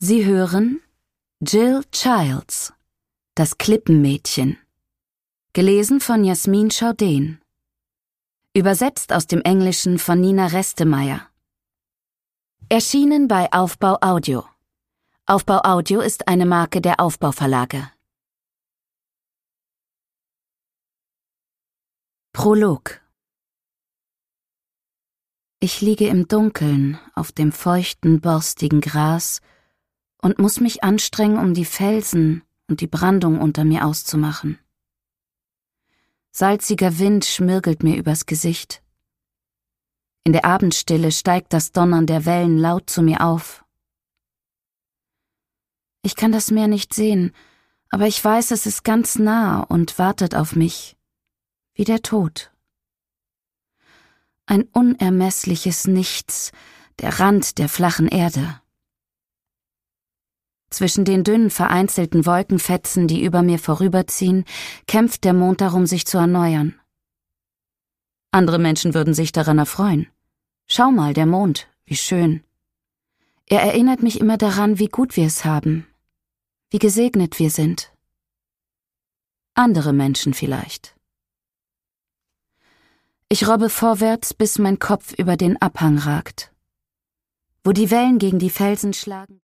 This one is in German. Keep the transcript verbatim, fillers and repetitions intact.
Sie hören Jill Childs, das Klippenmädchen. Gelesen von Jasmin Schaudehn. Übersetzt aus dem Englischen von Nina Restemeyer. Erschienen bei Aufbau Audio. Aufbau Audio ist eine Marke der Aufbau Verlage. Prolog. Ich liege im Dunkeln auf dem feuchten, borstigen Gras und muss mich anstrengen, um die Felsen und die Brandung unter mir auszumachen. Salziger Wind schmirgelt mir übers Gesicht. In der Abendstille steigt das Donnern der Wellen laut zu mir auf. Ich kann das Meer nicht sehen, aber ich weiß, es ist ganz nah und wartet auf mich, wie der Tod. Ein unermessliches Nichts, der Rand der flachen Erde. Zwischen den dünnen, vereinzelten Wolkenfetzen, die über mir vorüberziehen, kämpft der Mond darum, sich zu erneuern. Andere Menschen würden sich daran erfreuen. Schau mal, der Mond, wie schön. Er erinnert mich immer daran, wie gut wir es haben, wie gesegnet wir sind. Andere Menschen vielleicht. Ich robbe vorwärts, bis mein Kopf über den Abhang ragt. Wo die Wellen gegen die Felsen schlagen,